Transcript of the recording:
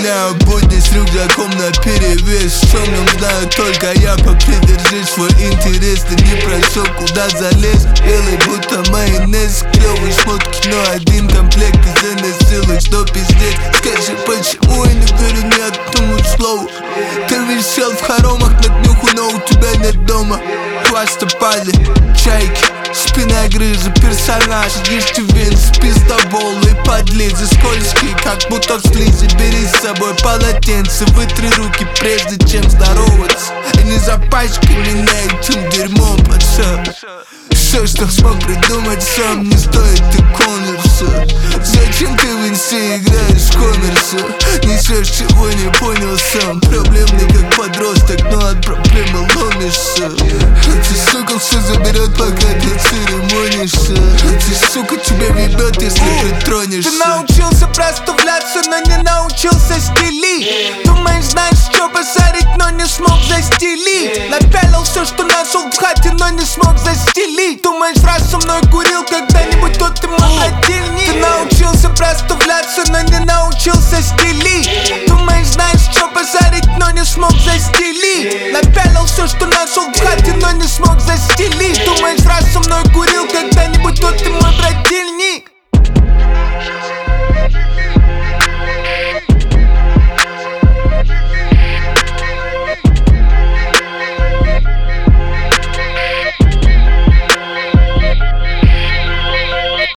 Гуляю будни с рюкзаком наперевес. В темном знаю только я, попридержи свой интерес. Ты не прошел, куда залез, белый будто майонез. Клевые шмотки, но один комплект из НС. Что пиздец, скажи, почему я не верю ни одному слову? Ты висел в хоромах на днюху, но у тебя нет дома. Хвастопали, чайки, спина грыжа, персонаж. Ешьте венс, пиздобол и подлизы. Скользкие, как будто в слизи. Бери с собой полотенце, вытри руки, прежде чем здороваться. И не запачкай меня этим дерьмом, пацан. Все, что смог придумать сам, не стоит и конверса. Зачем ты в инсе играешь в коммерса? Несешь, чего не понял сам. Проблемный как подросток, но от проблемы ломишься. Эта сука все заберет, пока ты церемонишься. Эта сука тебя ебет, если притронешься. Ты научился проставляться, но не научился стилить. Думаешь, знаешь, что базарить, но не смог застелить. Напялил все, что нашел в хате, но не смог застелить. Думаешь, раз со мной курил когда-нибудь, то ты мой брательник. Ты научился проставляться, но не научился стилить. Думаешь, знаешь, что базарить, но не смог застелить. Напялил все, что нашел в хате, но не смог застелить. Думаешь, раз со мной курил когда-нибудь, то ты мой брательник.